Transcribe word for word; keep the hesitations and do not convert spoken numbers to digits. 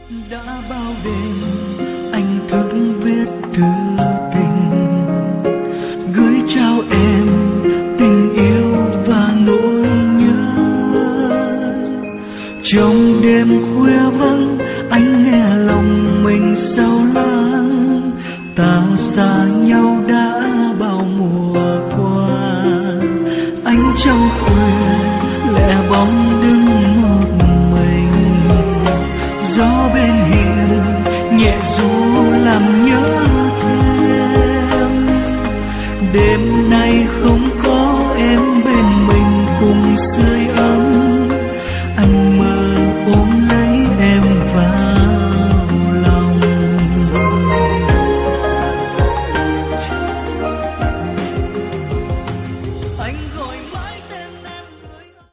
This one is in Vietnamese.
Đã bao đêm anh thức viết thư tình, gửi trao em tình yêu và nỗi nhớ. Trong đêm khuya vắng anh nghe lòng mình sao